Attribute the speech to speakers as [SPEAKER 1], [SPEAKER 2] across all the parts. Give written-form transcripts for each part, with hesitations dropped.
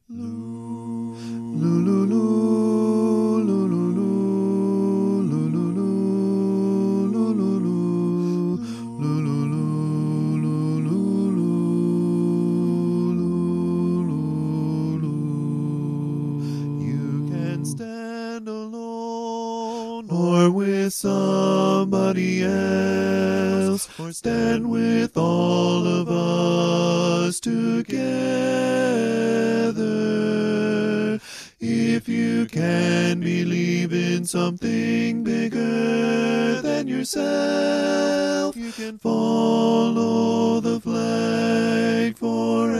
[SPEAKER 1] You can stand alone or with somebody else, or stand with all of us together. If you can believe in something bigger than yourself, you can follow the flag forever.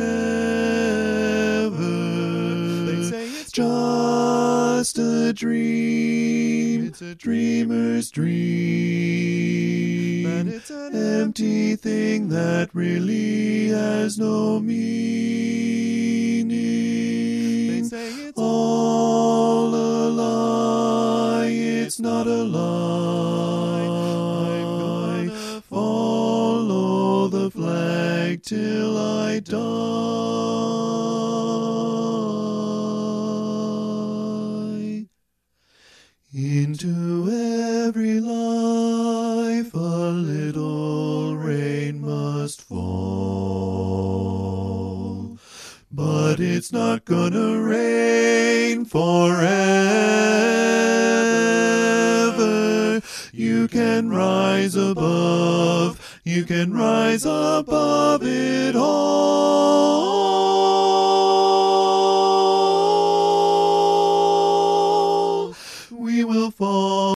[SPEAKER 1] They say it's just a dream, it's a dreamer's dream, but it's an empty thing that really has no meaning. They say it's all a lie, it's not a lie. I'm gonna follow the flag till I die. Into every life a little rain must fall, but it's not gonna rain forever. You can rise above, you can rise above it all. We will fall.